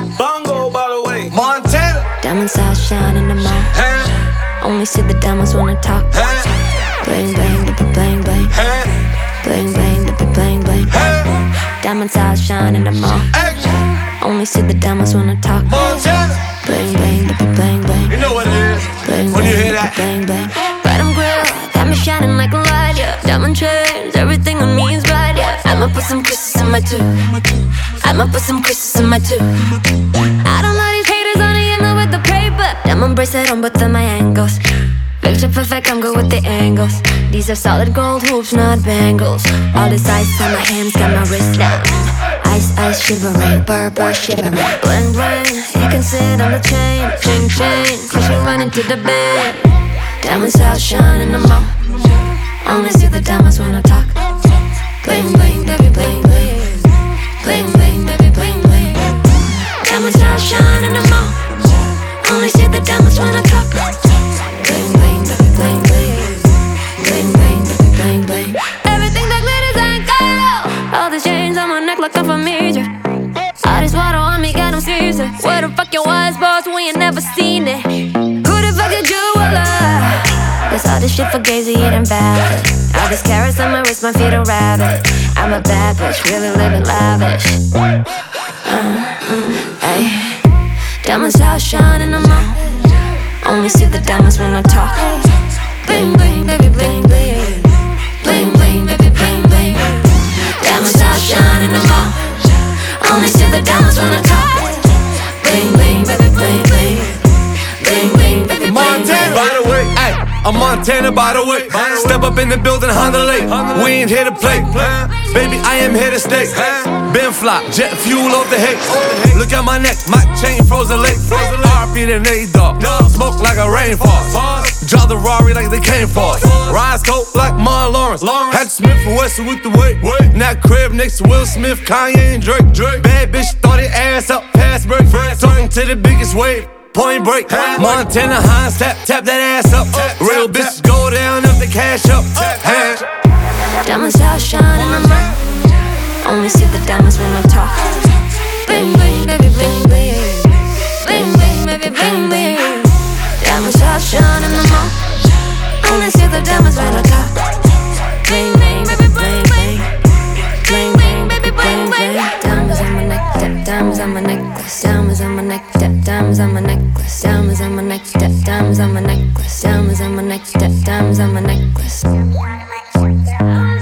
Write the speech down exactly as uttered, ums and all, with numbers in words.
Bongo, by the way. Montana. Diamonds outshine in the mall. Hey. Only see the diamonds wanna talk. Hey. Bling bling, bling bling bling. Hey. Bling bling, bling bling bling. Hey. Diamonds outshine in the mall. Action. Only see the diamonds wanna talk. Montana. Bling bling, bling bling bling. You know what it is Bling when bling, you hear that. bling bling. Bottom grill, got me shining like a light, yeah. Diamond chains, everything on me is bright, yeah. I'ma put some kisses in my tooth. I'ma put some kisses in my tooth. I don't know these haters on the end with the paper. Diamond bracelet on both of my ankles. Picture perfect, I'm good with the angles. These are solid gold hoops, not bangles. All this ice on my hands got my wrist down. Ice, ice, shivering, burr, burr, shivering. Bling, bling, you can sit on the chain. Chain, chain, cause you run into the bed. Diamonds outshine in the mall. Only see the diamonds when I talk. Bling, bling, baby, bling, bling. Bling, bling, baby, bling, bling. Diamonds outshine in the mall. Only see the diamonds when I talk. Bling, bling, baby, bling, bling. Bling, bling, baby, bling, bling. Everything that glitters ain't gold. All these chains on my neck like I'm from Egypt. All this water on me got them seasick. Where the fuck your wise boss? We ain't never seen it. Who the fuck is jeweler? That's all this shit for gazy, it ain't valid. All these carrots on my wrist, my feet a rabbit. I'm a bad bitch, really living lavish. Uh, mm, ay. Diamonds outshine in the mall. Only see the diamonds when I talk. Bling, bling, baby, bling, bling. Bling, bling, baby, bling, bling. Diamonds outshine in the mall. Only see the diamonds when I talk. Bling, bling, baby, bling, bling. Bling, bling, baby, bling, Montana, by the way. Ay, I'm Montana, by the way. Step up in the building, Honda Lake. We ain't here to play. Baby, I am here to stay. Ben fly, jet fuel off the hate. Look at my neck, my chain frozen late. R P than they dog. Smoke like a rainfall. Drive the Rari like they came for us. Rise coat like Marlon Lawrence. Had Smith and Wesson with the weight. That crib next to Will Smith, Kanye and Drake. Bad bitch started ass up, pass break. Talking to the biggest wave. Point break, Montana Hines, tap, tap that ass up. Real bitches go down if they cash up. diamonds outshine in the mall. Only see the diamonds when I talk. Bling, bling, baby, bling, bling. Bling, bling, baby, bling, bling. Diamonds outshine in the mall. Only see the diamonds when I talk. Bling, bling, baby, bling, bling. Bling, bling, baby, bling, bling. Diamonds on my neck, diamonds on my necklace. Diamonds on my neck, diamonds on my necklace. Diamonds on my neck, diamonds on my necklace. Diamonds on my neck, diamonds on my necklace.